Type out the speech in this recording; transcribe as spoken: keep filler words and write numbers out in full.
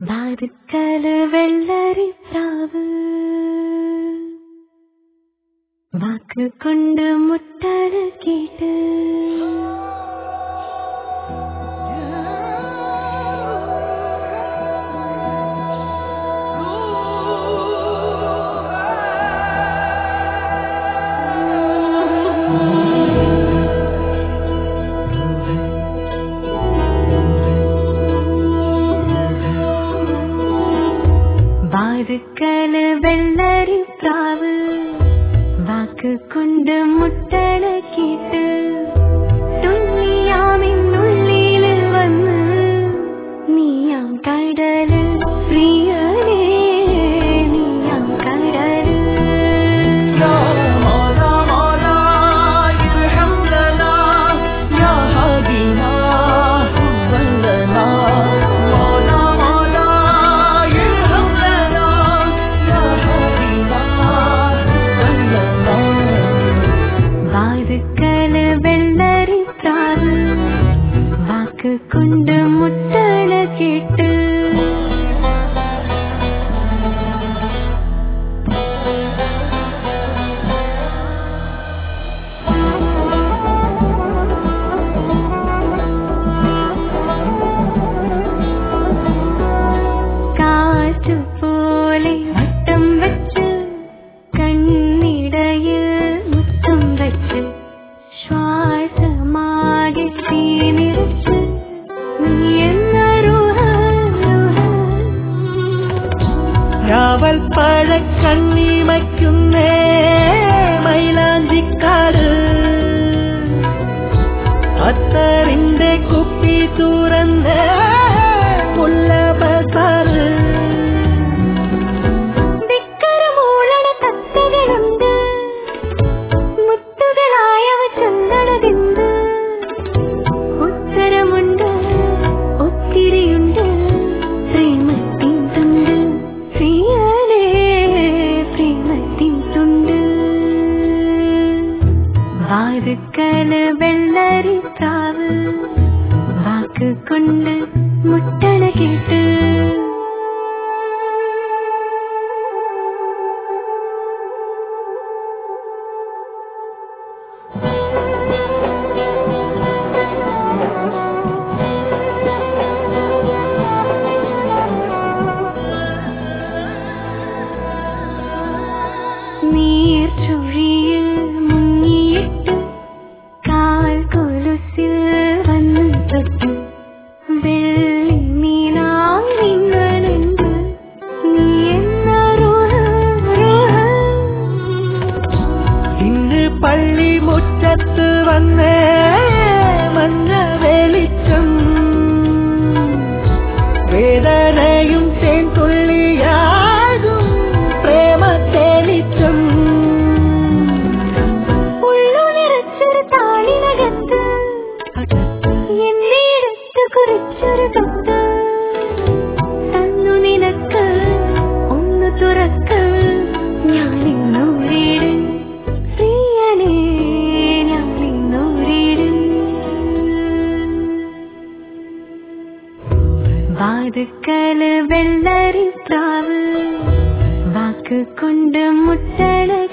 വാതുക്കല് വെള്ളരിപ്രാവ് വാക്ക് കൊണ്ട് മുട്ടല കേട്ട് വാതുക്കല് വെള്ളരിപ്രാവ് വാക്ക് കൊണ്ട് മുട്ടല കേട്ട് തുള്ളിയാമിന്നുള്ളില് വന്ന് നീയാം കടല് പ്രിയനേ നീയാം കടല് കൊണ്ട് മുട്ടല കേട്ട് കാറ്റുപോലെ വട്ടം വെച്ച് കണ്ണിടയിൽ മുത്തം വെച്ച് ശ്വാസമാകെ തീനിറച്ച് രാവൽ പഴക്കണ്ണിമയ്ക്കുന്നേ മൈലാഞ്ചിക്കാട് അത്തറിന്റെ കുപ്പി തുറന്ന് മുല്ലബസാറ് ദിക്കരമൂളണ തത്തകളുണ്ട് മുത്തുകളായവ ചന്ദനതിന്ത് ഉത്തരമുണ്ട് ഒത്തിരിയുണ്ട് പ്രേമത്തിൻ തുണ്ട് പ്രിയനേ പ്രേമത്തിൻ തുണ്ട് വാതുക്കല് വെള്ളരിപ്രാവ് വാക്ക് കൊണ്ട് മുട്ടല കേട്ട് നീർച്ചുഴിയിൽ മുങ്ങിയിട്ട് കാൽ കൊലുസിൽ വന്നു തൊട്ടു വെള്ളി മീനാം നിങ്ങളുണ്ട് നീ എന്ന റുഹ റുഹ ഇന്ന് പള്ളി മുറ്റത്ത് വന്നേ മഞ്ഞ വെളിച്ചം വേദനയും തേൻ തുള്ളിയാകും പ്രേമത്തേലിച്ചം ഉള്ളു നിറച്ചൊരു താളിനകത്ത് എന്നിടത്ത് കുറിച്ചൊരു കത്ത് തന്നു നിനക്ക് ഒന്ന് തുറക്ക് ഞാനിന്നൂരിട് പ്രിയനേ ഞാനിന്നൂരിട് വാതുക്കല് വെള്ളരിപ്രാവ് വാക്ക് കൊണ്ട് മുട്ടല